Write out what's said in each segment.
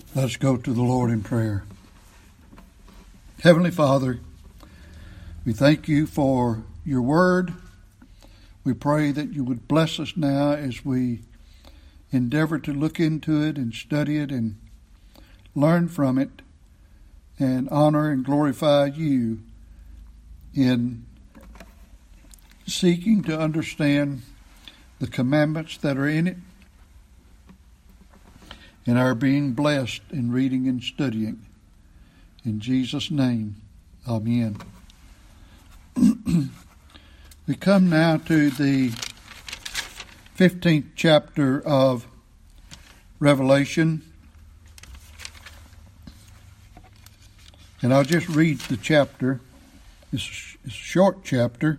Let's go to the Lord in prayer. Heavenly Father, we thank you for your word. We pray that you would bless us now as we endeavor to look into it and study it and learn from it and honor and glorify you in seeking to understand the commandments that are in it and our being blessed in reading and studying. In Jesus' name, amen. We come now to the 15th chapter of Revelation. And I'll just read the chapter. It's a short chapter.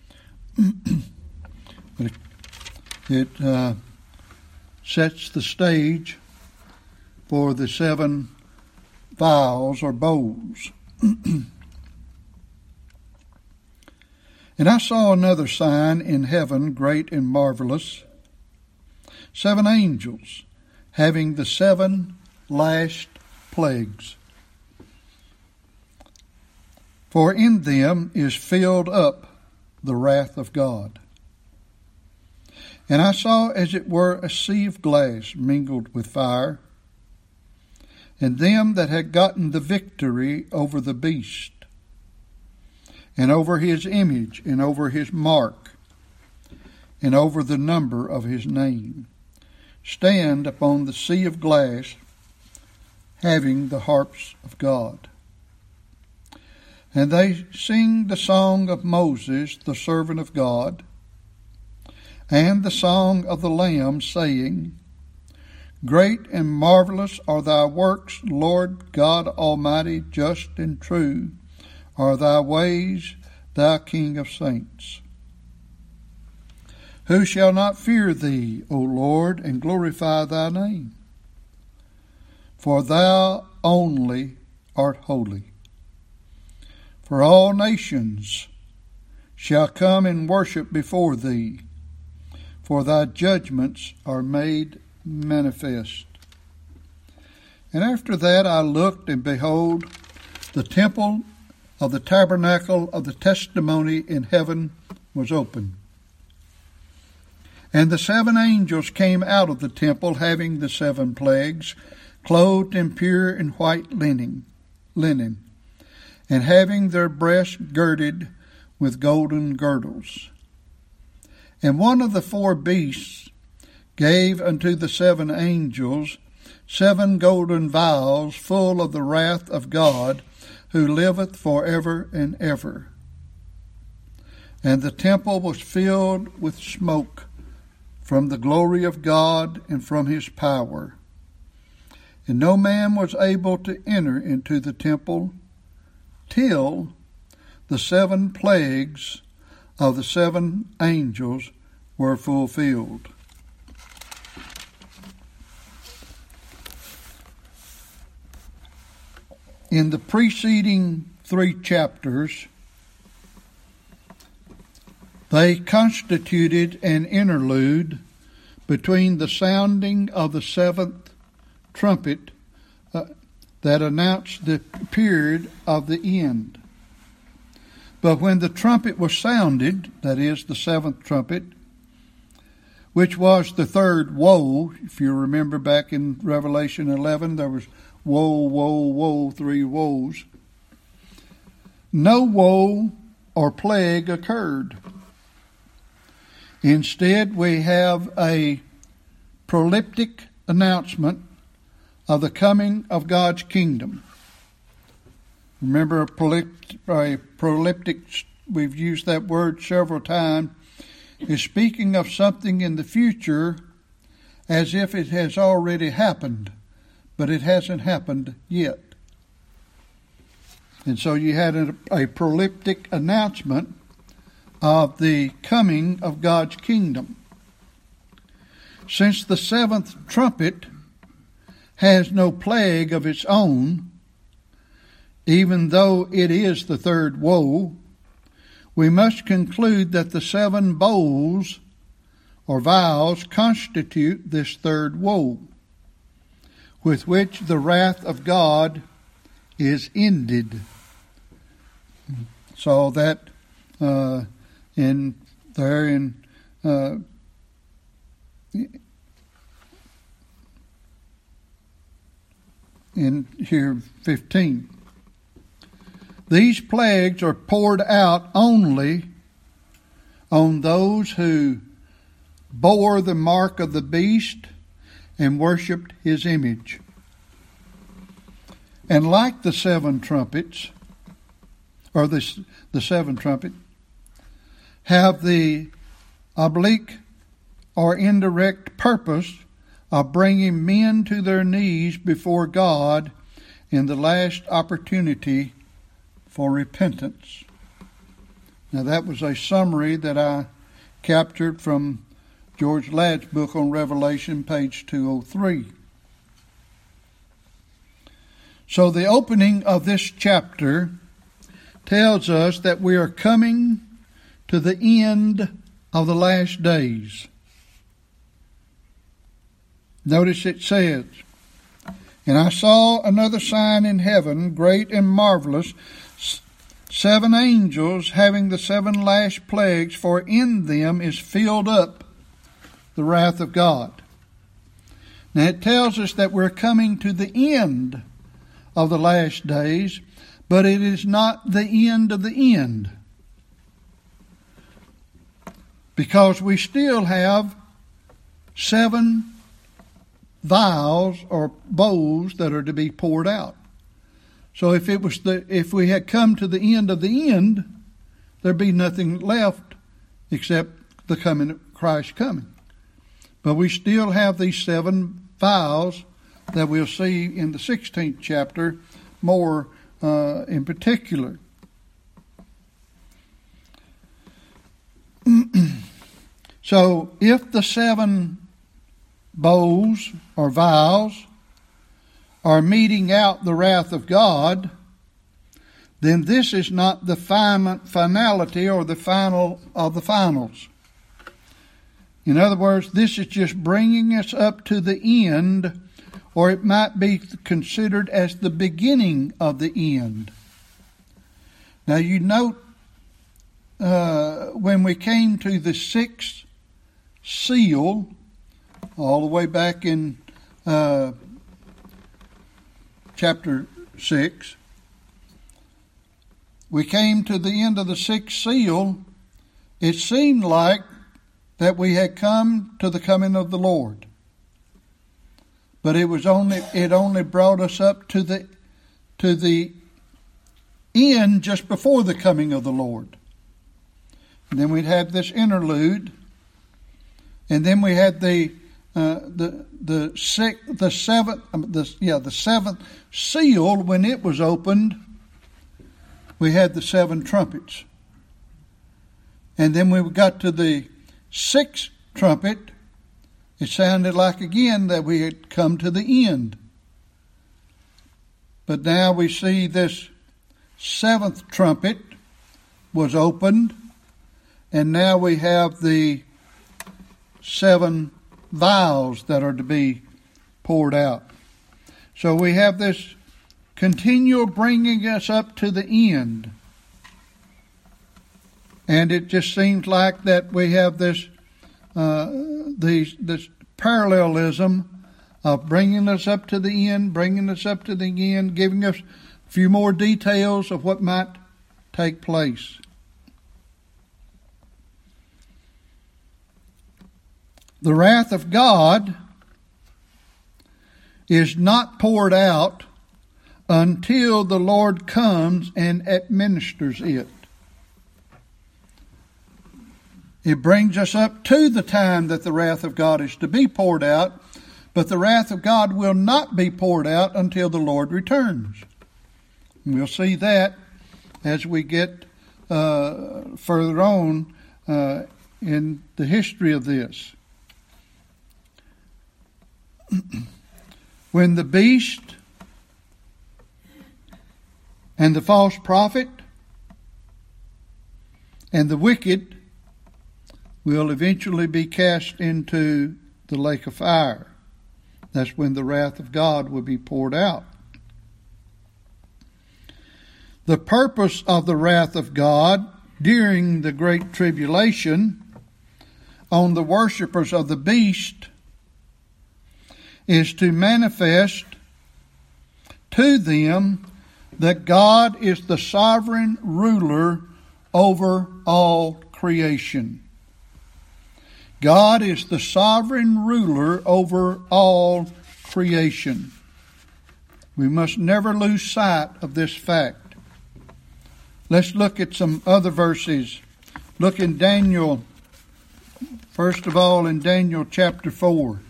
But it sets the stage for the 7 vials or bowls. And I saw another sign in heaven, great and marvelous, 7 angels, having the 7 last plagues. For in them is filled up the wrath of God. And I saw as it were a sea of glass mingled with fire, and them that had gotten the victory over the beast, and over his image, and over his mark, and over the number of his name, stand upon the sea of glass, having the harps of God. And they sing the song of Moses, the servant of God, and the song of the Lamb, saying, Great and marvelous are thy works, Lord God Almighty, just and true are thy ways, thou King of saints. Who shall not fear thee, O Lord, and glorify thy name? For thou only art holy. For all nations shall come and worship before thee, for thy judgments are made manifest. And after that I looked, and behold, the temple of the tabernacle of the testimony in heaven was open. And the 7 angels came out of the temple, having the 7 plagues, clothed in pure and white linen, and having their breasts girded with golden girdles. And one of the 4 beasts gave unto the 7 angels 7 golden vials full of the wrath of God, who liveth for ever and ever. And the temple was filled with smoke from the glory of God and from his power. And no man was able to enter into the temple till the 7 plagues of the 7 angels were fulfilled. In the preceding 3 chapters, they constituted an interlude between the sounding of the 7th trumpet that announced the period of the end. But when the trumpet was sounded, that is, the 7th trumpet, which was the 3rd woe, if you remember back in Revelation 11, there was woe, woe, woe, 3 woes. No woe or plague occurred. Instead, we have a proleptic announcement of the coming of God's kingdom. Remember, a proleptic, we've used that word several times, is speaking of something in the future as if it has already happened, but it hasn't happened yet. And so you had a proleptic announcement of the coming of God's kingdom. Since the 7th trumpet has no plague of its own, even though it is the 3rd woe, we must conclude that the 7 bowls or vials constitute this 3rd woe. with which the wrath of God is ended. So that in here 15. These plagues are poured out only on those who bore the mark of the beast and worshipped his image. And like the seven trumpets, or the seven trumpet, have the oblique or indirect purpose of bringing men to their knees before God in the last opportunity for repentance. Now that was a summary that I captured from George Ladd's book on Revelation, page 203. So the opening of this chapter tells us that we are coming to the end of the last days. Notice it says, "And I saw another sign in heaven, great and marvelous, 7 angels having the 7 last plagues, for in them is filled up the wrath of God." Now it tells us that we're coming to the end of the last days, but it is not the end of the end, because we still have 7 vials or bowls that are to be poured out. So if we had come to the end of the end, there'd be nothing left except the coming of Christ coming. But we still have these 7 vials that we'll see in the 16th chapter more in particular. So if the 7 bowls or vials are meting out the wrath of God, then this is not the finality or the final of the finals. In other words, this is just bringing us up to the end, or it might be considered as the beginning of the end. Now you note when we came to the 6th seal, all the way back in chapter 6, we came to the end of the 6th seal. It seemed like that we had come to the coming of the Lord, but it only brought us up to the end just before the coming of the Lord. And then we'd have this interlude, and then we had the seventh seal. When it was opened, we had the 7 trumpets, and then we got to the 6th trumpet. It sounded like again that we had come to the end, but now we see this 7th trumpet was opened, and now we have the 7 vials that are to be poured out. So we have this continual bringing us up to the end. And it just seems like that we have this parallelism of bringing us up to the end, giving us a few more details of what might take place. The wrath of God is not poured out until the Lord comes and administers it. It brings us up to the time that the wrath of God is to be poured out, but the wrath of God will not be poured out until the Lord returns. And we'll see that as we get further on in the history of this. When the beast and the false prophet and the wicked will eventually be cast into the lake of fire. That's when the wrath of God will be poured out. The purpose of the wrath of God during the Great Tribulation on the worshipers of the beast is to manifest to them that God is the sovereign ruler over all creation. God is the sovereign ruler over all creation. We must never lose sight of this fact. Let's look at some other verses. Look in Daniel, first of all in Daniel chapter 4.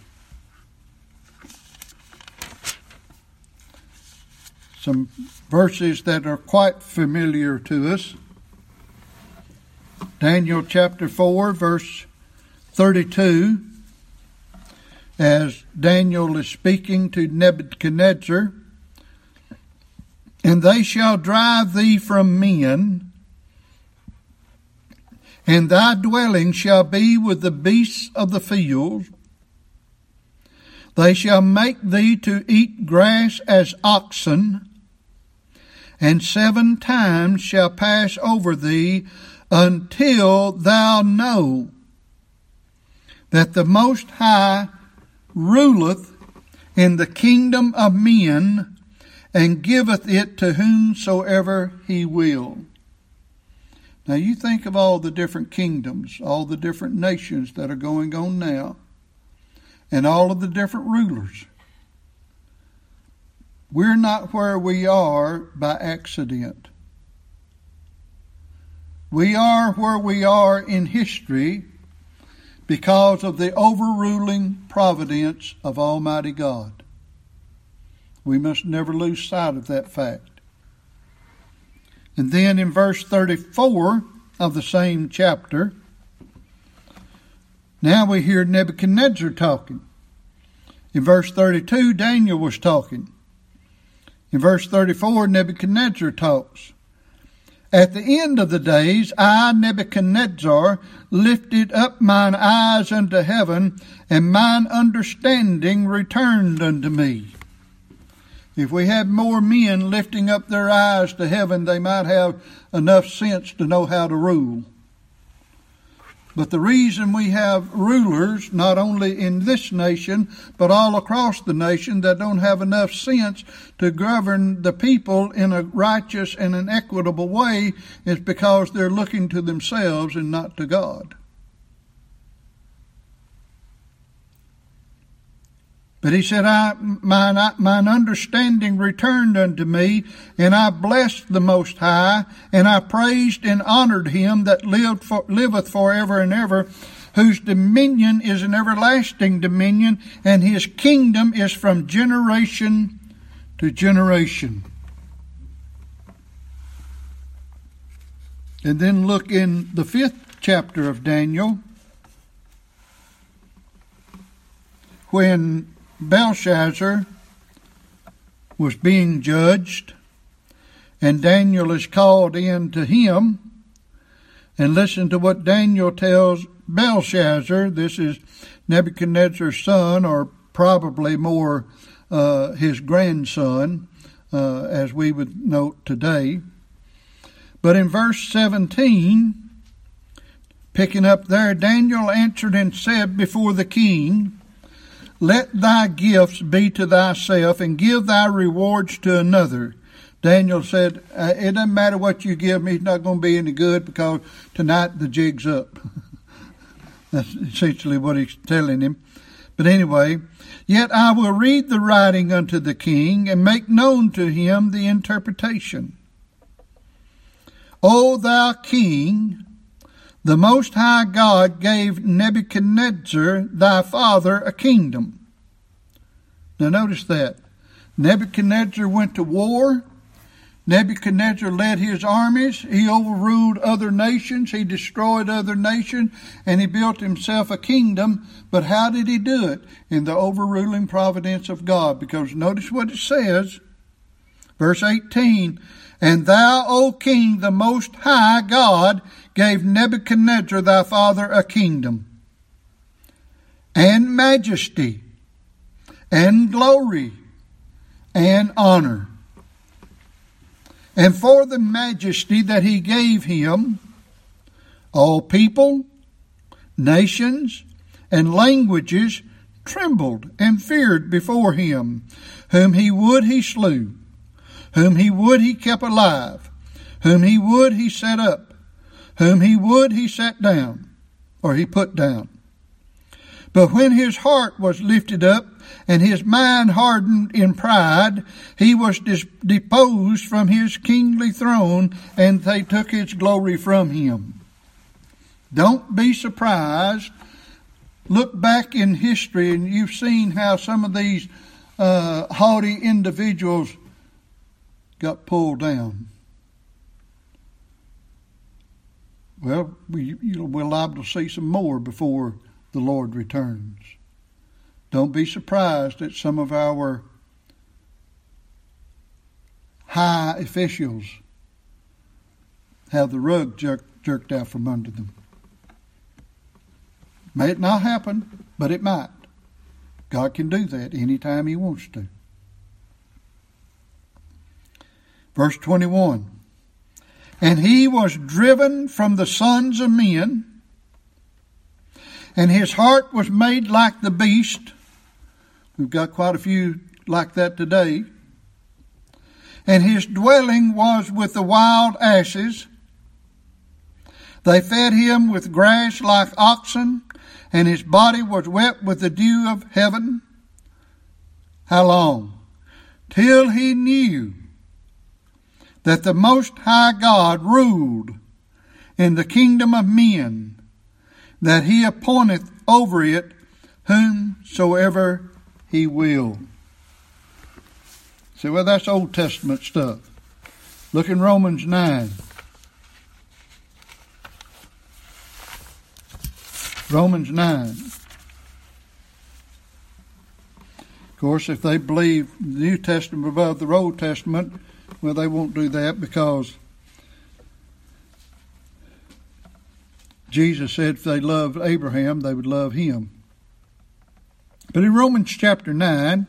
Some verses that are quite familiar to us. Daniel chapter 4, verse 32, as Daniel is speaking to Nebuchadnezzar, and they shall drive thee from men, and thy dwelling shall be with the beasts of the field. They shall make thee to eat grass as oxen, and 7 times shall pass over thee until thou know that the Most High ruleth in the kingdom of men, and giveth it to whomsoever he will. Now you think of all the different kingdoms, all the different nations that are going on now, and all of the different rulers. We're not where we are by accident. We are where we are in history because of the overruling providence of Almighty God. We must never lose sight of that fact. And then in verse 34 of the same chapter, now we hear Nebuchadnezzar talking. In verse 32, Daniel was talking. In verse 34, Nebuchadnezzar talks. At the end of the days, I, Nebuchadnezzar, lifted up mine eyes unto heaven, and mine understanding returned unto me. If we had more men lifting up their eyes to heaven, they might have enough sense to know how to rule. But the reason we have rulers, not only in this nation, but all across the nation, that don't have enough sense to govern the people in a righteous and an equitable way, is because they're looking to themselves and not to God. But he said, mine understanding returned unto me, and I blessed the Most High, and I praised and honored him that liveth forever and ever, whose dominion is an everlasting dominion, and his kingdom is from generation to generation. And then look in the 5th chapter of Daniel, when Belshazzar was being judged, and Daniel is called in to him. And listen to what Daniel tells Belshazzar. This is Nebuchadnezzar's son, or probably more his grandson, as we would note today. But in verse 17, picking up there, Daniel answered and said before the king, let thy gifts be to thyself, and give thy rewards to another. Daniel said, it doesn't matter what you give me, it's not going to be any good, because tonight the jig's up. That's essentially what he's telling him. But anyway, yet I will read the writing unto the king, and make known to him the interpretation. O thou king, the Most High God gave Nebuchadnezzar thy father a kingdom. Now notice that. Nebuchadnezzar went to war. Nebuchadnezzar led his armies. He overruled other nations. He destroyed other nations. And he built himself a kingdom. But how did he do it? In the overruling providence of God. Because notice what it says. Verse 18. And thou, O king, the Most High God, gave Nebuchadnezzar thy father a kingdom, and majesty, and glory and honor. And for the majesty that he gave him, all people, nations, and languages trembled and feared before him. Whom he would he slew, whom he would he kept alive, whom he would he set up, whom he would he set down, or he put down. But when his heart was lifted up, and his mind hardened in pride, he was deposed from his kingly throne, and they took his glory from him. Don't be surprised. Look back in history, and you've seen how some of these haughty individuals got pulled down. Well, we're liable to see some more before the Lord returns. Don't be surprised at some of our high officials have the rug jerked out from under them. May it not happen, but it might. God can do that anytime he wants to. Verse 21. And he was driven from the sons of men, and his heart was made like the beast. We've got quite a few like that today. And his dwelling was with the wild asses. They fed him with grass like oxen, and his body was wet with the dew of heaven. How long? Till he knew that the Most High God ruled in the kingdom of men, that he appointeth over it whomsoever he will. See, well, that's Old Testament stuff. Look in Romans 9. Romans 9. Of course, if they believe the New Testament above the Old Testament, well, they won't do that, because Jesus said if they loved Abraham, they would love him. But in Romans chapter 9,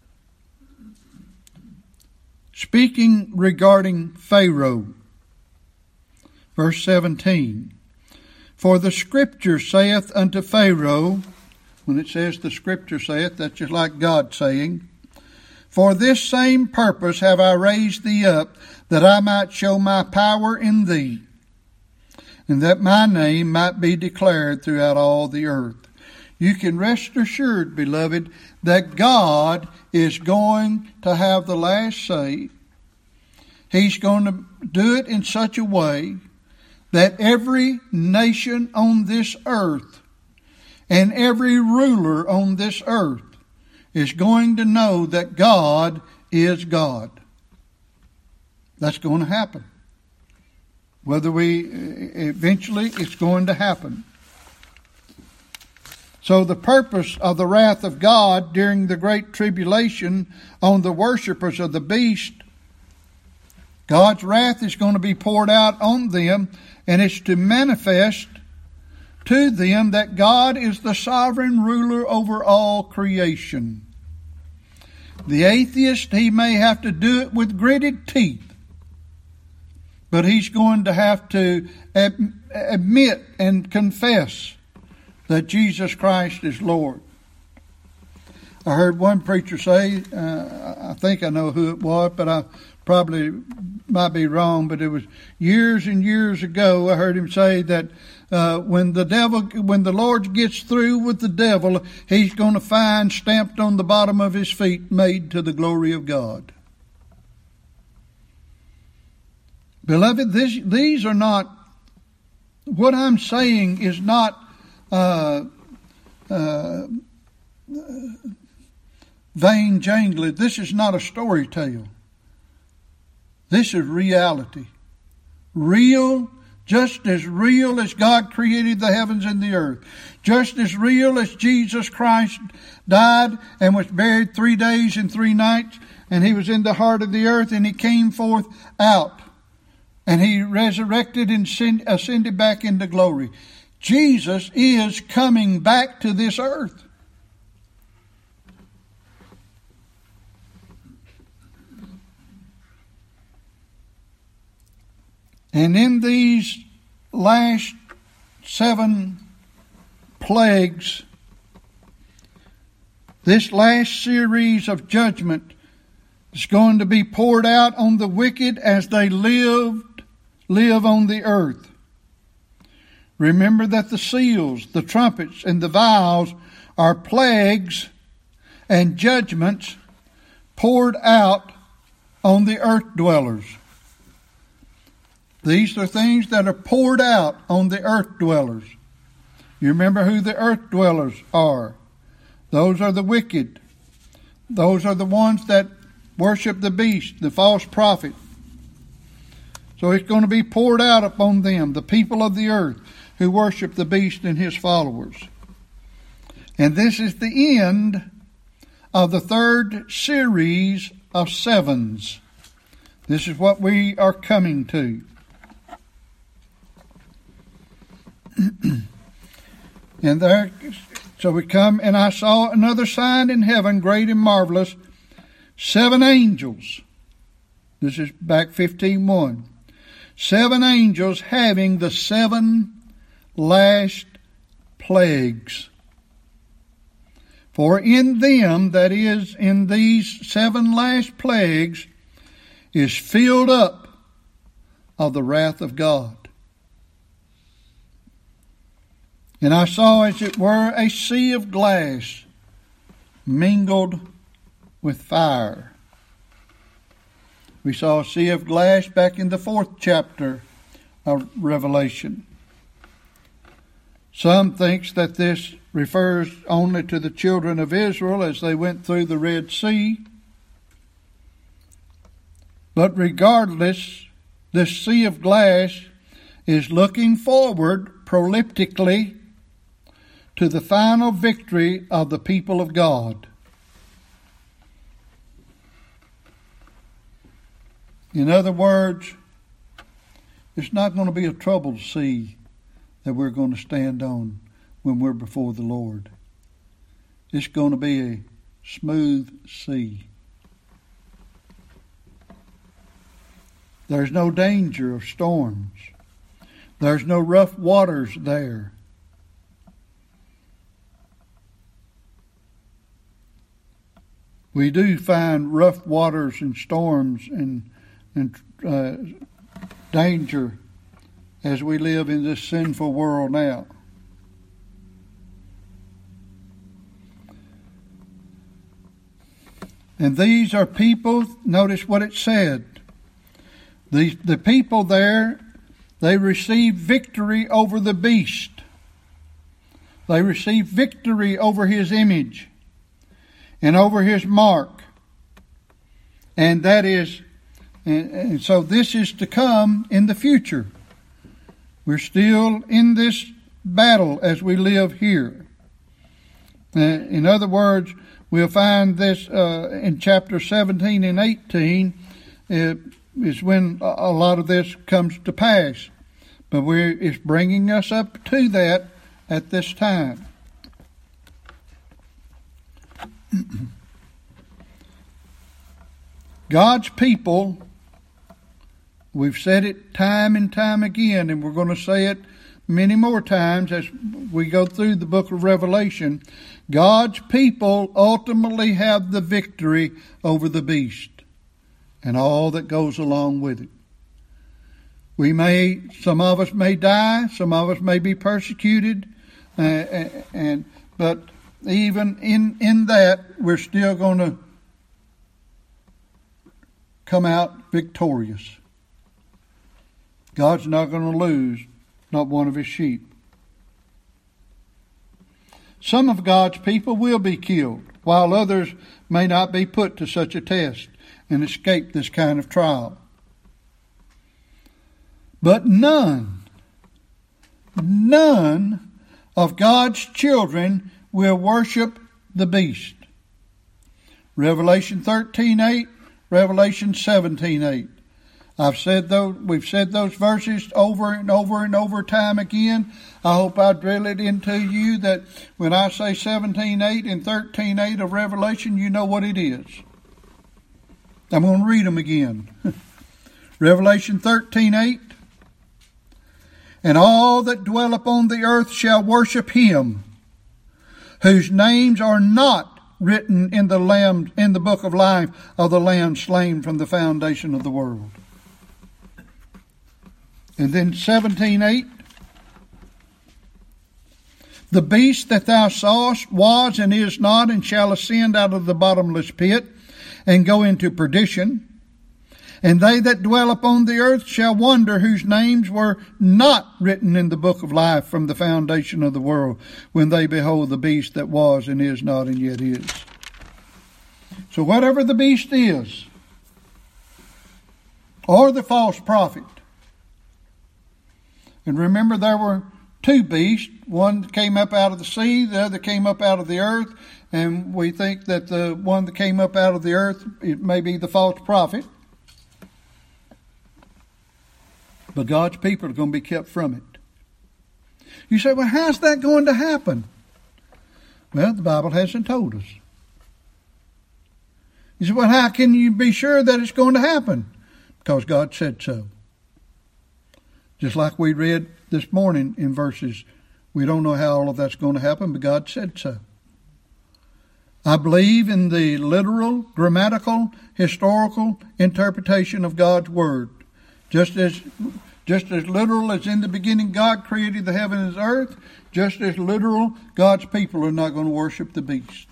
speaking regarding Pharaoh, verse 17, for the Scripture saith unto Pharaoh, when it says the Scripture saith, that's just like God saying, for this same purpose have I raised thee up, that I might show my power in thee, and that my name might be declared throughout all the earth. You can rest assured, beloved, that God is going to have the last say. He's going to do it in such a way that every nation on this earth and every ruler on this earth is going to know that God is God. That's going to happen. Eventually it's going to happen. So the purpose of the wrath of God during the great tribulation on the worshipers of the beast, God's wrath is going to be poured out on them, and it's to manifest to them that God is the sovereign ruler over all creation. The atheist, he may have to do it with gritted teeth, but he's going to have to admit and confess that Jesus Christ is Lord. I heard one preacher say, I think I know who it was, but I probably might be wrong, but it was years and years ago. I heard him say that when the Lord gets through with the devil, he's going to find stamped on the bottom of his feet, made to the glory of God. Beloved, these are not, what I'm saying is not vain jangling. This is not a story tale. This is reality. Real, just as real as God created the heavens and the earth. Just as real as Jesus Christ died and was buried 3 days and 3 nights, and he was in the heart of the earth, and he came forth out, and he resurrected and ascended back into glory. Jesus is coming back to this earth. And in these last 7 plagues, this last series of judgment is going to be poured out on the wicked as they live on the earth. Remember that the seals, the trumpets, and the vials are plagues and judgments poured out on the earth dwellers. These are things that are poured out on the earth dwellers. You remember who the earth dwellers are. Those are the wicked. Those are the ones that worship the beast, the false prophet. So it's going to be poured out upon them, the people of the earth who worship the beast and his followers. And this is the end of the 3rd series of 7s. This is what we are coming to. So we come, and I saw another sign in heaven, great and marvelous, 7 angels. This is back 15:1. 7 angels having the 7 last plagues. For in them, that is, in these 7 last plagues, is filled up of the wrath of God. And I saw, as it were, a sea of glass mingled with fire. We saw a sea of glass back in the 4th chapter of Revelation. Some thinks that this refers only to the children of Israel as they went through the Red Sea. But regardless, this sea of glass is looking forward proleptically to the final victory of the people of God. In other words, it's not going to be a troubled sea that we're going to stand on when we're before the Lord. It's going to be a smooth sea. There's no danger of storms. There's no rough waters there. We do find rough waters and storms and danger as we live in this sinful world now. And these are people, notice what it said. The people there, they received victory over the beast. They received victory over his image and over his mark. And that is, and so this is to come in the future. We're still in this battle as we live here. In other words, we'll find this in chapter 17 and 18 is when a lot of this comes to pass. But it's bringing us up to that at this time. God's people, we've said it time and time again, and we're going to say it many more times as we go through the book of Revelation. God's people ultimately have the victory over the beast and all that goes along with it. Some of us may die, some of us may be persecuted, but even in that, we're still going to come out victorious. God's not going to lose not one of his sheep. Some of God's people will be killed, while others may not be put to such a test and escape this kind of trial. But none of God's children will worship the beast. Revelation 13:8, Revelation 17:8. We've said those verses over and over and over time again. I hope I drill it into you that when I say 17:8 and 13:8 of Revelation, you know what it is. I'm going to read them again. Revelation 13:8. And all that dwell upon the earth shall worship him, whose names are not written in the book of life of the Lamb slain from the foundation of the world. And then 17:8. The beast that thou sawest was and is not, and shall ascend out of the bottomless pit, and go into perdition. And they that dwell upon the earth shall wonder, whose names were not written in the book of life from the foundation of the world, when they behold the beast that was and is not and yet is. So whatever the beast is, or the false prophet, and remember there were two beasts. One came up out of the sea, the other came up out of the earth, and we think that the one that came up out of the earth, it may be the false prophet. But God's people are going to be kept from it. You say, well, how's that going to happen? Well, the Bible hasn't told us. You say, well, how can you be sure that it's going to happen? Because God said so. Just like we read this morning in verses, we don't know how all of that's going to happen, but God said so. I believe in the literal, grammatical, historical interpretation of God's Word. Just as literal as in the beginning God created the heaven and the earth, just as literal, God's people are not going to worship the beast.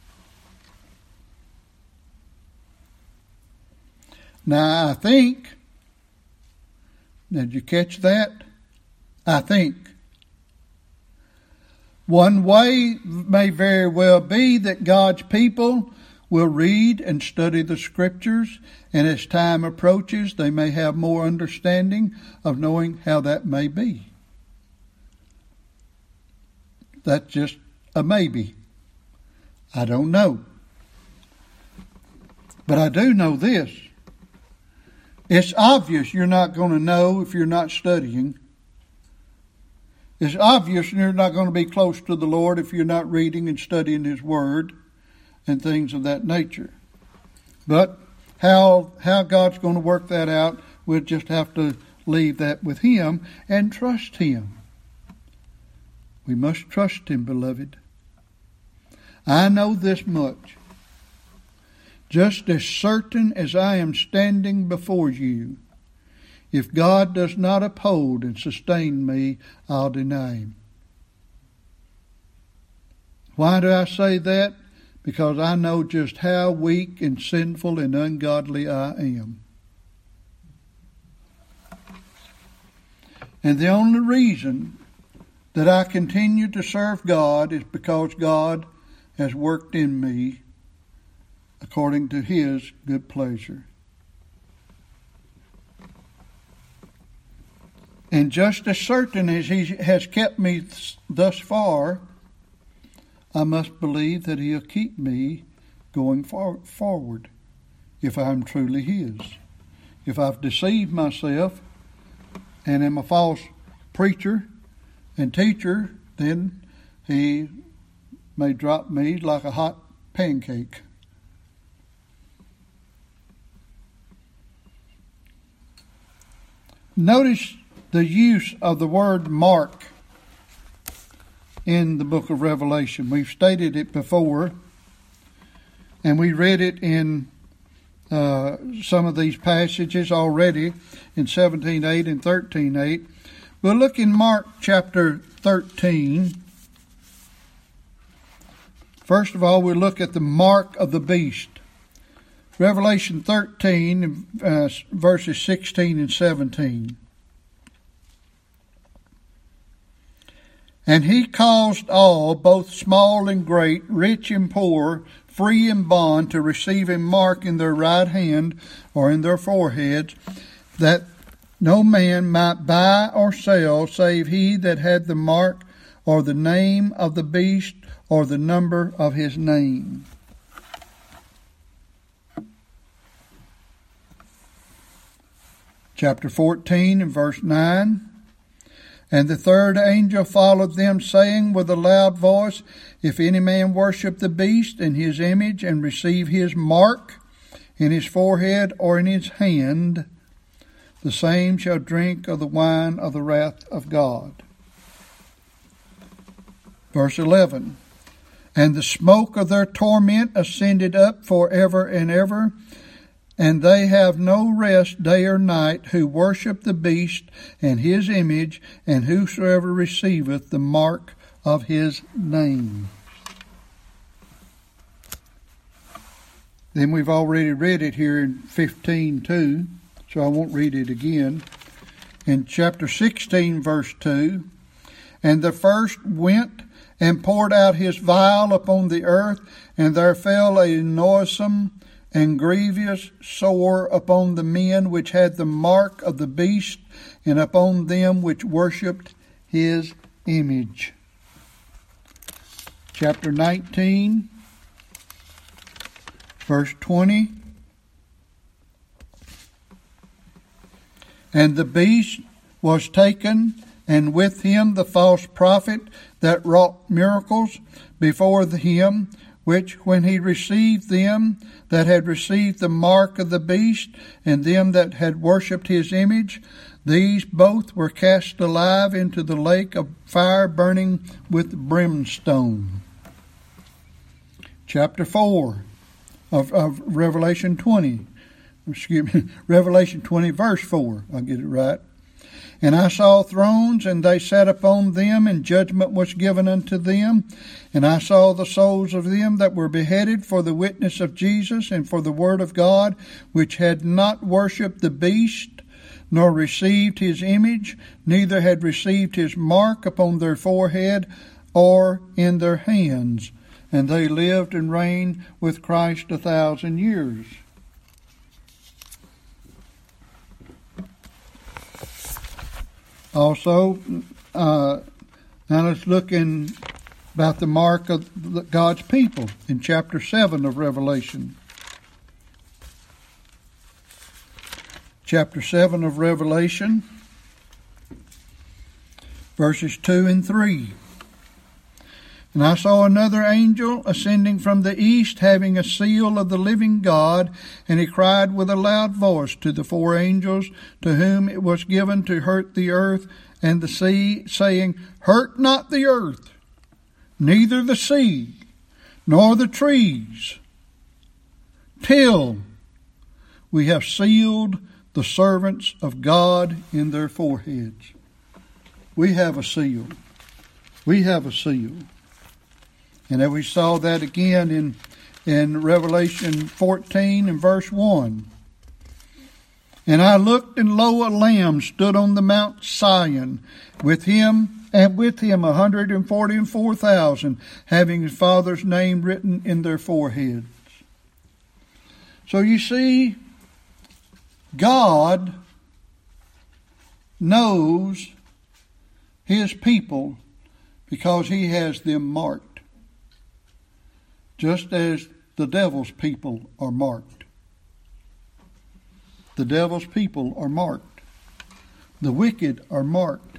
Now I think, did you catch that? I think. One way may very well be that God's people will read and study the Scriptures, and as time approaches, they may have more understanding of knowing how that may be. That's just a maybe. I don't know. But I do know this. It's obvious you're not going to know if you're not studying. It's obvious you're not going to be close to the Lord if you're not reading and studying His Word and things of that nature. But how God's going to work that out, we'll just have to leave that with Him and trust Him. We must trust Him, beloved. I know this much. Just as certain as I am standing before you, if God does not uphold and sustain me, I'll deny Him. Why do I say that? Because I know just how weak and sinful and ungodly I am. And the only reason that I continue to serve God is because God has worked in me according to His good pleasure. And just as certain as He has kept me thus far, I must believe that He'll keep me going forward if I'm truly His. If I've deceived myself and am a false preacher and teacher, then He may drop me like a hot pancake. Notice the use of the word mark in the book of Revelation. We've stated it before, and we read it in some of these passages already in 17:8 and 13:8. But look in Mark chapter 13. First of all, we look at the mark of the beast. Revelation 13, verses 16 and 17. And He caused all, both small and great, rich and poor, free and bond, to receive a mark in their right hand or in their foreheads, that no man might buy or sell, save he that had the mark or the name of the beast or the number of his name. Chapter 14 and verse 9. And the third angel followed them, saying with a loud voice, If any man worship the beast and his image, and receive his mark in his forehead or in his hand, the same shall drink of the wine of the wrath of God. Verse 11, and the smoke of their torment ascended up for ever and ever, and they have no rest day or night who worship the beast and his image, and whosoever receiveth the mark of his name. Then we've already read it here in 15:2, so I won't read it again. In chapter 16, verse 2, and the first went and poured out his vial upon the earth, and there fell a noisome and grievous sore upon the men which had the mark of the beast, and upon them which worshipped his image. Chapter 19, verse 20. And the beast was taken, and with him the false prophet that wrought miracles before him, which when he received them that had received the mark of the beast, and them that had worshipped his image, these both were cast alive into the lake of fire burning with brimstone. Chapter 4 of Revelation 20. Revelation 20, verse 4. I'll get it right. And I saw thrones, and they sat upon them, and judgment was given unto them. And I saw the souls of them that were beheaded for the witness of Jesus and for the word of God, which had not worshipped the beast, nor received his image, neither had received his mark upon their forehead or in their hands. And they lived and reigned with Christ 1,000 years. Also, now let's look in about the mark of God's people in chapter 7 of Revelation. Chapter 7 of Revelation, verses 2 and 3. And I saw another angel ascending from the east, having a seal of the living God, and he cried with a loud voice to the four angels, to whom it was given to hurt the earth and the sea, saying, Hurt not the earth, neither the sea, nor the trees, till we have sealed the servants of God in their foreheads. We have a seal. We have a seal. And then we saw that again in Revelation 14 and verse 1. And I looked, and lo, a lamb stood on the Mount Sion, with him 144,000, having his Father's name written in their foreheads. So you see, God knows his people because he has them marked. Just as the devil's people are marked. The devil's people are marked. The wicked are marked.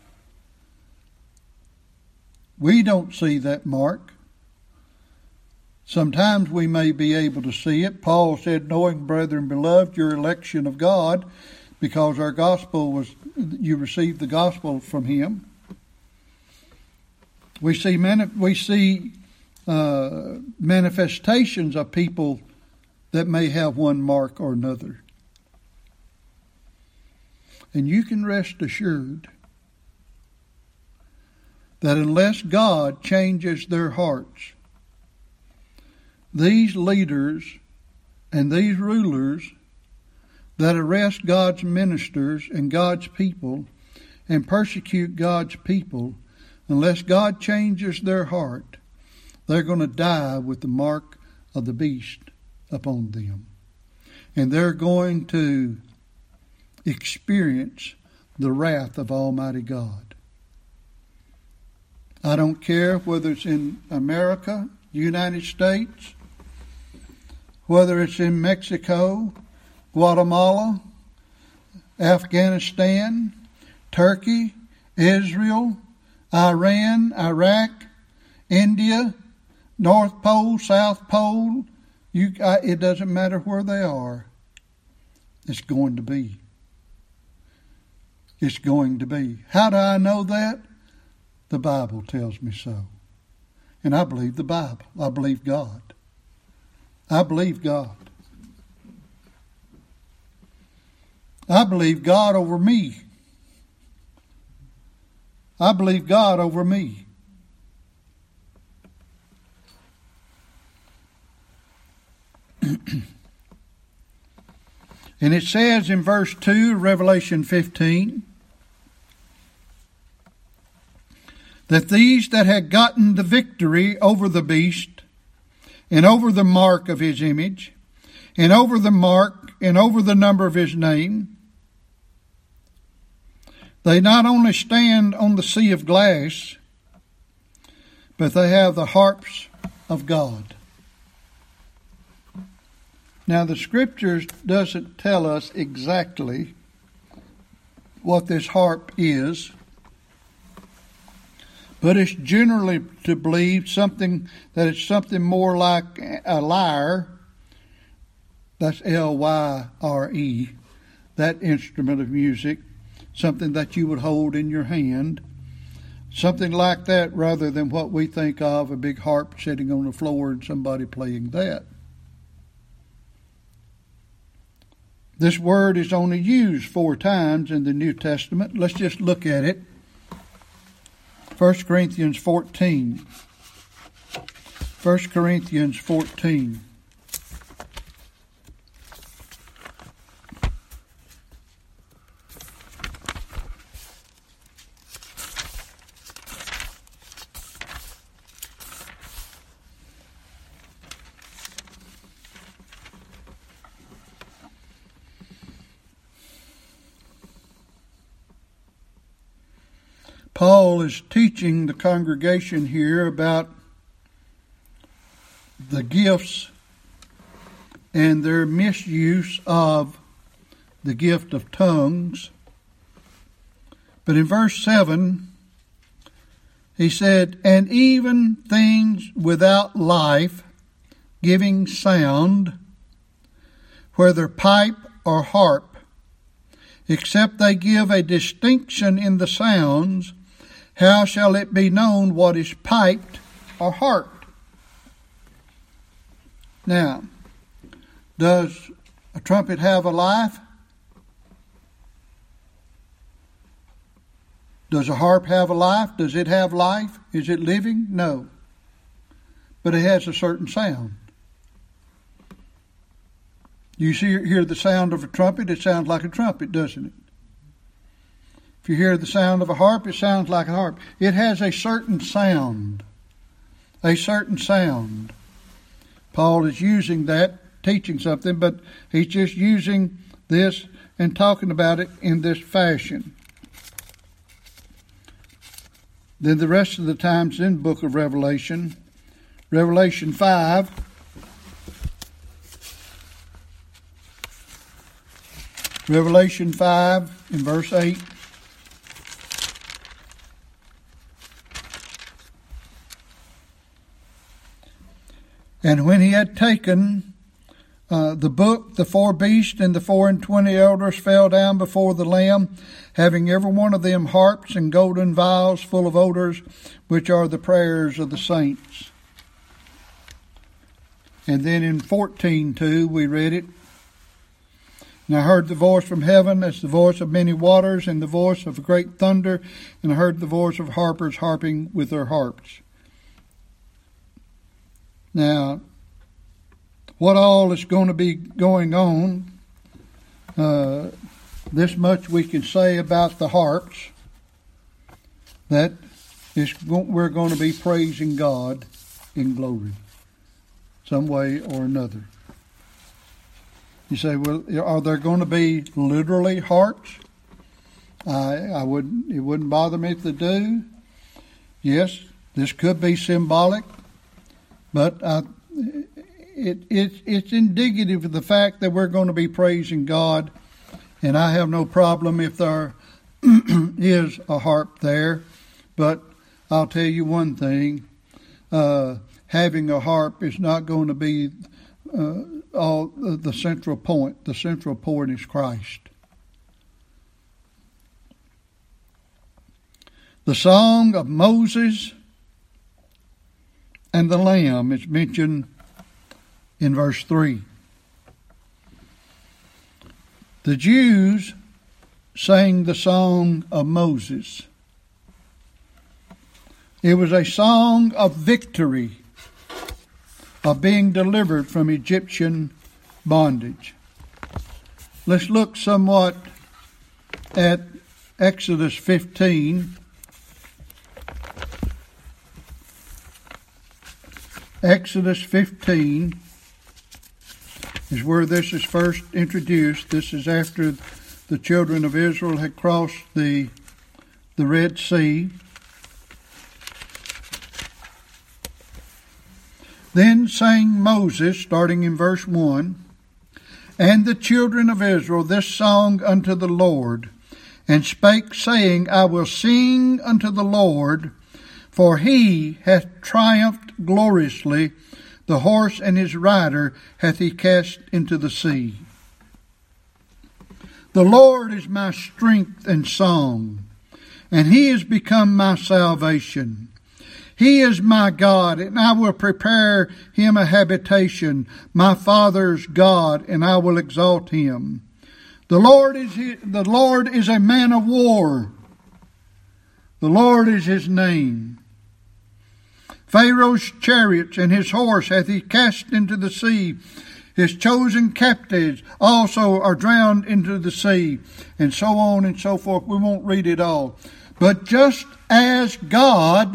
We don't see that mark. Sometimes we may be able to see it. Paul said, knowing, brethren, beloved, your election of God, because our gospel was, you received the gospel from him. We see manifestations of people that may have one mark or another. And you can rest assured that unless God changes their hearts, these leaders and these rulers that arrest God's ministers and God's people and persecute God's people, unless God changes their heart, they're going to die with the mark of the beast upon them. And they're going to experience the wrath of Almighty God. I don't care whether it's in America, United States, whether it's in Mexico, Guatemala, Afghanistan, Turkey, Israel, Iran, Iraq, India, North Pole, South Pole, it doesn't matter where they are. It's going to be. it's going to be. How do I know that? The Bible tells me so. And I believe the Bible. I believe God. I believe God. I believe God over me. I believe God over me. And it says in verse 2, Revelation 15, that these that had gotten the victory over the beast, and over the mark of his image, and over the mark, and over the number of his name, they not only stand on the sea of glass, but they have the harps of God. Now, the Scriptures doesn't tell us exactly what this harp is, but it's generally to believe that it's something more like a lyre. That's L-Y-R-E, that instrument of music, something that you would hold in your hand. Something like that rather than what we think of, a big harp sitting on the floor and somebody playing that. This word is only used 4 times in the New Testament. Let's just look at it. 1 Corinthians 14. 1 Corinthians 14. Paul is teaching the congregation here about the gifts and their misuse of the gift of tongues. But in verse 7, he said, and even things without life, giving sound, whether pipe or harp, except they give a distinction in the sounds, how shall it be known what is piped or harped? Now, does a trumpet have a life? Does a harp have a life? Does it have life? Is it living? No. But it has a certain sound. You hear the sound of a trumpet, it sounds like a trumpet, doesn't it? If you hear the sound of a harp, it sounds like a harp. It has a certain sound. A certain sound. Paul is using that, teaching something, but he's just using this and talking about it in this fashion. Then the rest of the times in the book of Revelation, Revelation 5, Revelation 5 in verse 8. And when he had taken the book, the 4 beasts and the 24 elders fell down before the Lamb, having every one of them harps and golden vials full of odors, which are the prayers of the saints. And then in 14:2 we read it. And I heard the voice from heaven as the voice of many waters, and the voice of a great thunder, and I heard the voice of harpers harping with their harps. Now, what all is going to be going on, this much we can say about the harps, that we're going to be praising God in glory, some way or another. You say, well, are there going to be literally harps? It wouldn't bother me if they do. Yes, this could be symbolic, but it's indicative of the fact that we're going to be praising God, and I have no problem if there is a harp there. But I'll tell you one thing, having a harp is not going to be all the central point. The central point is Christ. The song of Moses and the Lamb is mentioned in verse 3. The Jews sang the song of Moses. It was a song of victory, of being delivered from Egyptian bondage. Let's look somewhat at Exodus 15. Exodus 15 is where this is first introduced. This is after the children of Israel had crossed the Red Sea. Then sang Moses, starting in verse 1, and the children of Israel this song unto the Lord, and spake, saying, I will sing unto the Lord, for he hath triumphed gloriously, the horse and his rider hath he cast into the sea. The Lord is my strength and song, and he is become my salvation. He is my God, and I will prepare him a habitation, my father's God, and I will exalt him. The Lord is a man of war. The Lord is his name. Pharaoh's chariots and his horse hath he cast into the sea. His chosen captives also are drowned into the sea. And so on and so forth. We won't read it all. But just as God,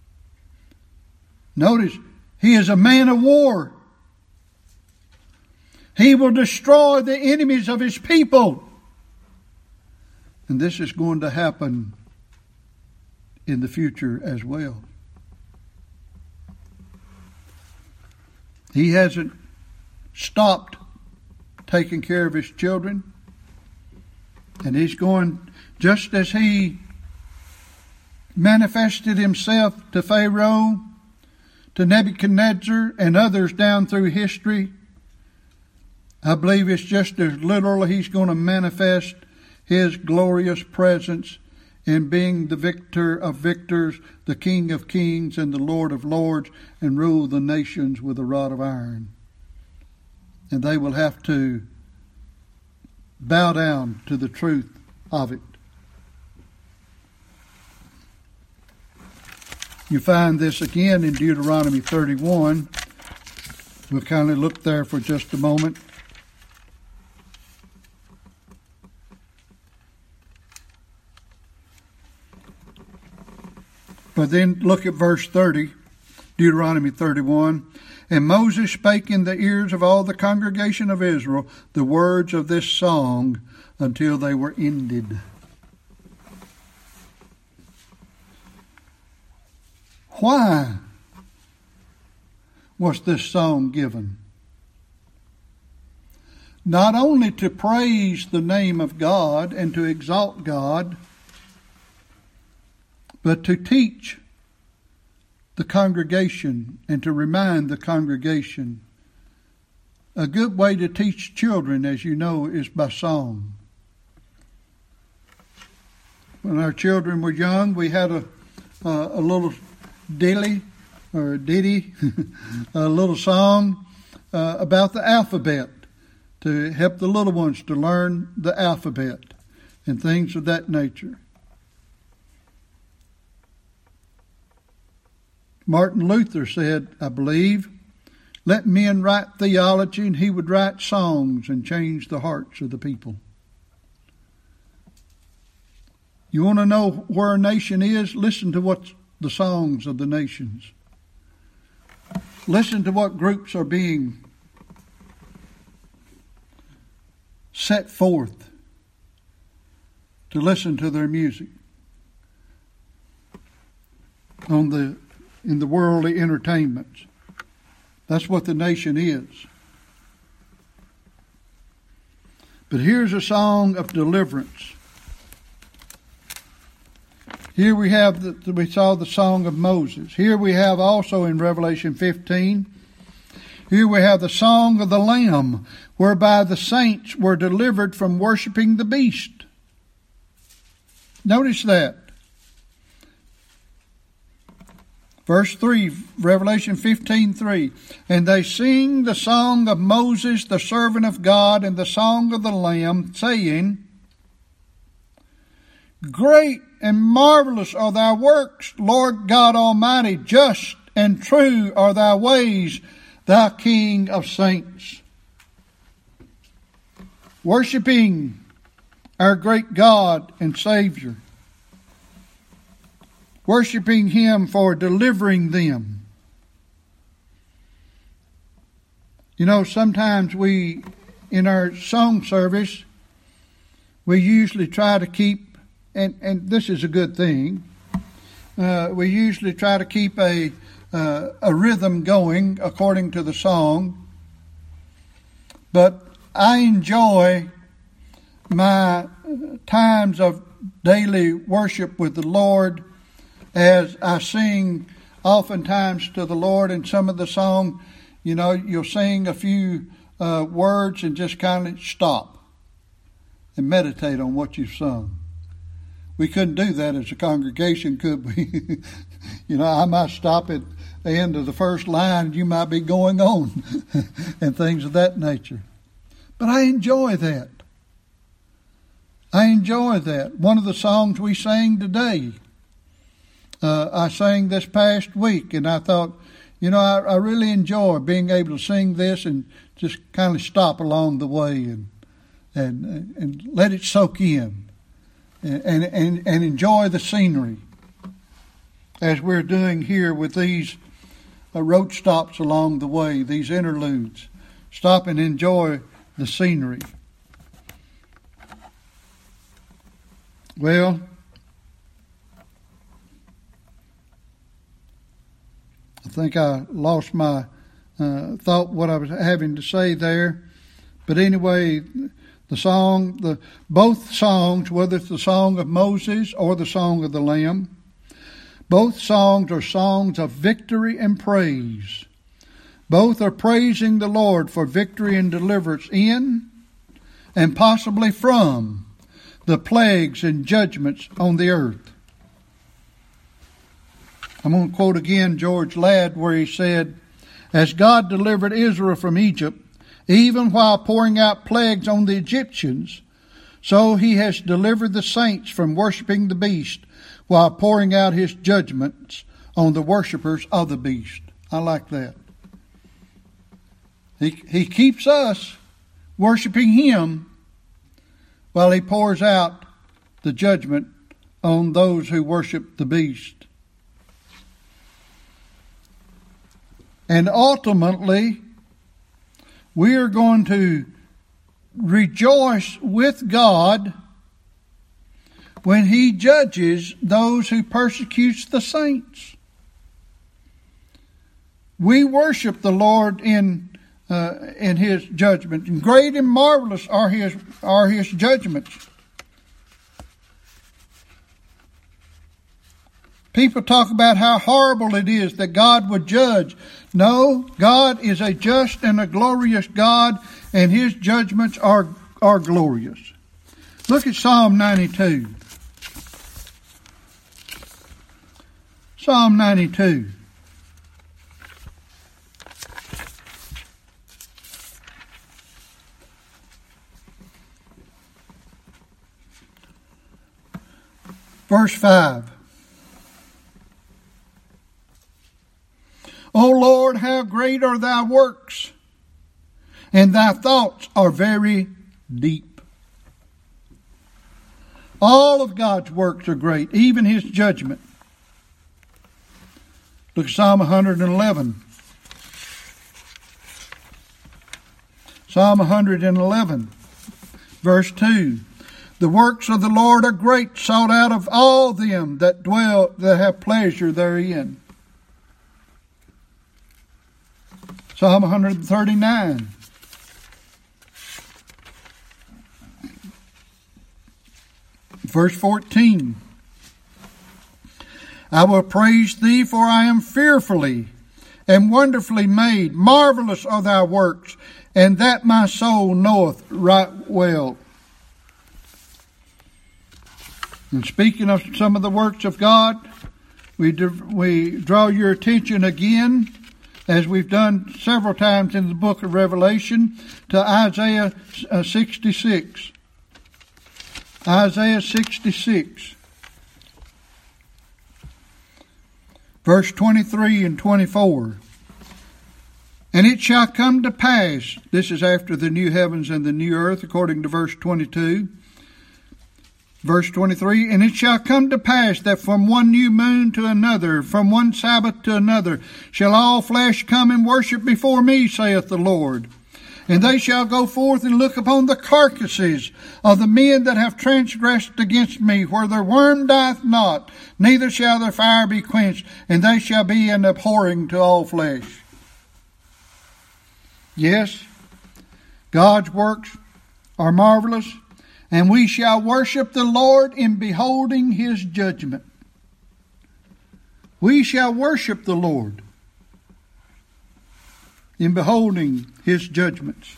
notice, he is a man of war. He will destroy the enemies of his people. And this is going to happen in the future as well. He hasn't stopped taking care of his children. And he's going, just as he manifested himself to Pharaoh, to Nebuchadnezzar, and others down through history, I believe it's just as literal he's going to manifest his glorious presence in being the victor of victors, the King of kings, and the Lord of lords, and rule the nations with a rod of iron. And they will have to bow down to the truth of it. You find this again in Deuteronomy 31. We'll kind of look there for just a moment. But then look at verse 30, Deuteronomy 31. And Moses spake in the ears of all the congregation of Israel the words of this song until they were ended. Why was this song given? Not only to praise the name of God and to exalt God, but to teach the congregation and to remind the congregation. A good way to teach children, as you know, is by song. When our children were young, we had a little ditty, a little song about the alphabet to help the little ones to learn the alphabet and things of that nature. Martin Luther said, I believe, let men write theology and he would write songs and change the hearts of the people. You want to know where a nation is? Listen to what the songs of the nations. Listen to what groups are being set forth to listen to their music in the worldly entertainments. That's what the nation is. But here's a song of deliverance. Here we saw the song of Moses. Here we have also in Revelation 15, here we have the song of the Lamb, whereby the saints were delivered from worshiping the beast. Notice that. Verse 3, Revelation 15:3. And they sing the song of Moses, the servant of God, and the song of the Lamb, saying, Great and marvelous are thy works, Lord God Almighty. Just and true are thy ways, thou King of saints. Worshipping our great God and Savior. Worshipping Him for delivering them. You know, sometimes we, in our song service, we usually try to keep, and this is a good thing, we usually try to keep a rhythm going according to the song. But I enjoy my times of daily worship with the Lord as I sing oftentimes to the Lord. In some of the song, you know, you'll sing a few words and just kind of stop and meditate on what you've sung. We couldn't do that as a congregation, could we? You know, I might stop at the end of the first line and you might be going on and things of that nature. But I enjoy that. I enjoy that. One of the songs we sang today, I sang this past week, and I thought, you know, I really enjoy being able to sing this and just kind of stop along the way and let it soak in and enjoy the scenery as we're doing here with these road stops along the way, these interludes. Stop and enjoy the scenery. Well, I think I lost my thought, what I was having to say there. But anyway, both songs, whether it's the song of Moses or the song of the Lamb, both songs are songs of victory and praise. Both are praising the Lord for victory and deliverance in and possibly from the plagues and judgments on the earth. I'm going to quote again George Ladd, where he said, As God delivered Israel from Egypt, even while pouring out plagues on the Egyptians, so He has delivered the saints from worshiping the beast while pouring out His judgments on the worshipers of the beast. I like that. He keeps us worshiping Him while He pours out the judgment on those who worship the beast. And ultimately, we are going to rejoice with God when He judges those who persecute the saints. We worship the Lord in His judgment, and great and marvelous are His judgments. People talk about how horrible it is that God would judge. No, God is a just and a glorious God, and His judgments are glorious. Look at Psalm 92. Psalm 92. Verse 5. O Lord, how great are thy works, and thy thoughts are very deep. All of God's works are great, even His judgment. Look at Psalm 111. Psalm 111, verse 2. The works of the Lord are great, sought out of all them that have pleasure therein. Psalm 139. Verse 14. I will praise Thee, for I am fearfully and wonderfully made. Marvelous are Thy works, and that my soul knoweth right well. And speaking of some of the works of God, we draw your attention again, as we've done several times in the book of Revelation, to Isaiah 66. Isaiah 66. Verse 23 and 24. And it shall come to pass, this is after the new heavens and the new earth, according to verse 22. Verse 23, and it shall come to pass that from one new moon to another, from one Sabbath to another, shall all flesh come and worship before me, saith the Lord. And they shall go forth and look upon the carcasses of the men that have transgressed against me, where their worm dieth not, neither shall their fire be quenched, and they shall be an abhorring to all flesh. Yes, God's works are marvelous, and we shall worship the Lord in beholding His judgment. We shall worship the Lord in beholding His judgments.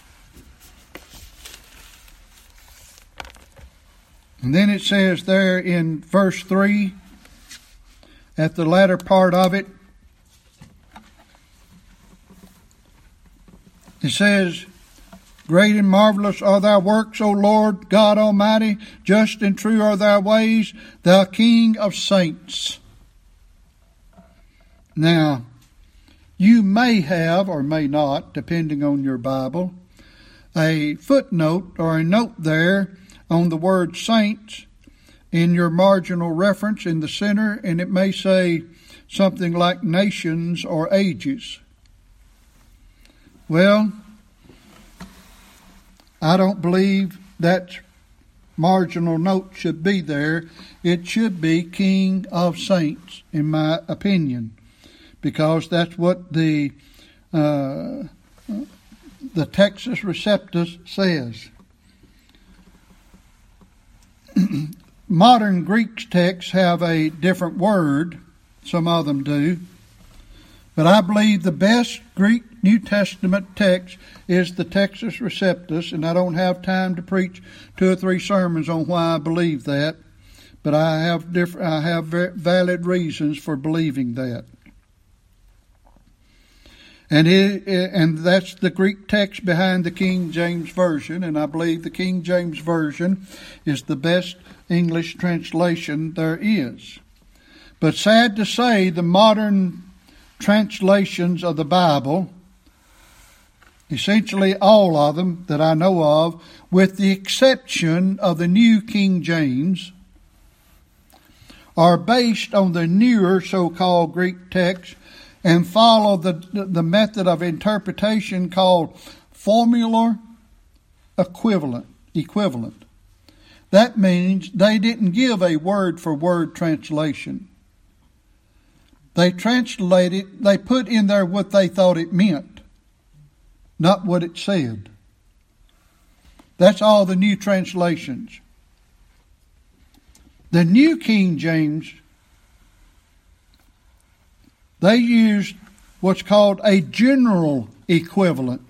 And then it says there in verse 3, at the latter part of it, it says, great and marvelous are thy works, O Lord God Almighty. Just and true are thy ways, thou King of saints. Now, you may have, or may not, depending on your Bible, a footnote or a note there on the word saints in your marginal reference in the center, and it may say something like nations or ages. Well, I don't believe that marginal note should be there. It should be King of Saints, in my opinion, because that's what the Textus Receptus says. Modern Greek texts have a different word. Some of them do. But I believe the best Greek New Testament text is the Textus Receptus, and I don't have time to preach 2 or 3 sermons on why I believe that, but I have valid reasons for believing that. And that's the Greek text behind the King James Version, and I believe the King James Version is the best English translation there is. But sad to say, the modern translations of the Bible, essentially all of them that I know of, with the exception of the New King James, are based on the newer so-called Greek text and follow the method of interpretation called formula equivalent. That means they didn't give a word-for-word translation. They translated, they put in there what they thought it meant, not what it said. That's all the new translations. The New King James, they used what's called a general equivalent.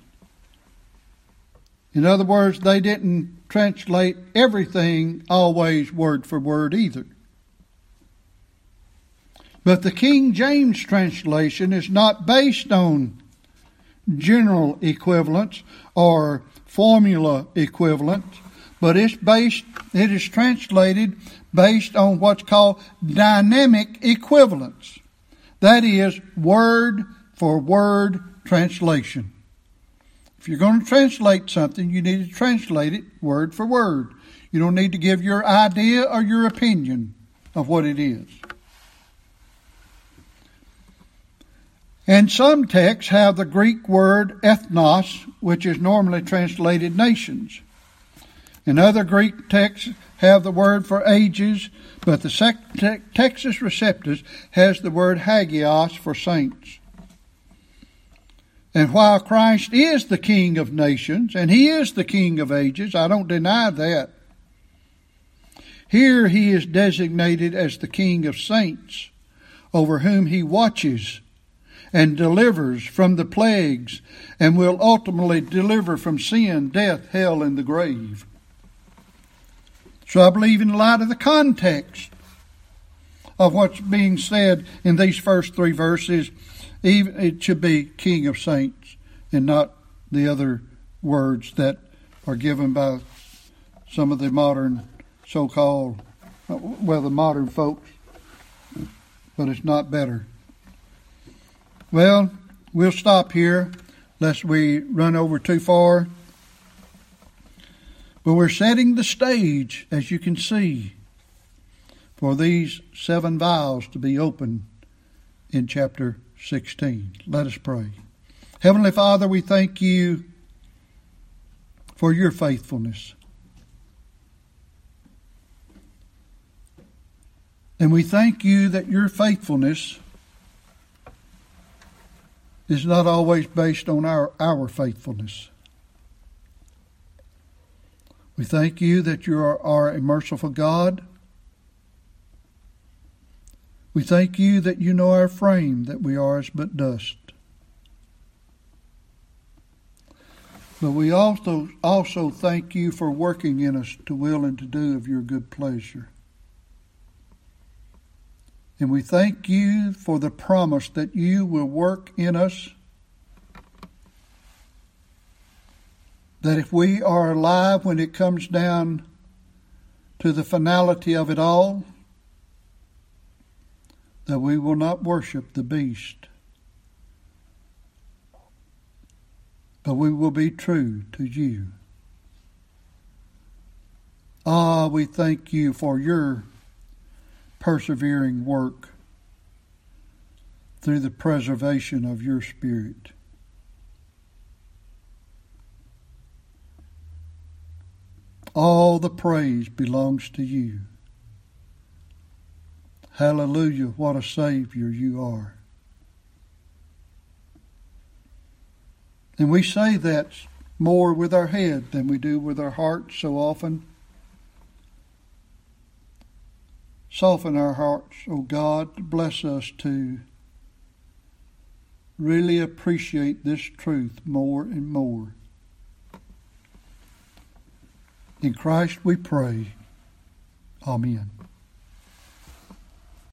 In other words, they didn't translate everything always word for word either. But the King James translation is not based on general equivalents or formula equivalents, but it is translated based on what's called dynamic equivalence. That is word for word translation. If you're going to translate something, you need to translate it word for word. You don't need to give your idea or your opinion of what it is. And some texts have the Greek word ethnos, which is normally translated nations. And other Greek texts have the word for ages, but the Textus Receptus has the word hagios for saints. And while Christ is the King of nations, and He is the King of ages, I don't deny that. Here He is designated as the King of saints, over whom He watches and delivers from the plagues, and will ultimately deliver from sin, death, hell, and the grave. So I believe in light of the context of what's being said in these first 3 verses, even it should be King of Saints and not the other words that are given by some of the modern so-called, the modern folks, but it's not better. Well, we'll stop here lest we run over too far. But we're setting the stage, as you can see, for these 7 vials to be opened in chapter 16. Let us pray. Heavenly Father, we thank you for your faithfulness. And we thank you that your faithfulness is not always based on our faithfulness. We thank you that you are a merciful God. We thank you that you know our frame, that we are as but dust. But we also thank you for working in us to will and to do of your good pleasure. And we thank you for the promise that you will work in us, that if we are alive when it comes down to the finality of it all, that we will not worship the beast, but we will be true to you. We thank you for your persevering work through the preservation of your Spirit. All the praise belongs to you. Hallelujah, what a Savior you are. And we say that more with our head than we do with our hearts so often. Soften our hearts, O God, bless us to really appreciate this truth more and more. In Christ we pray. Amen.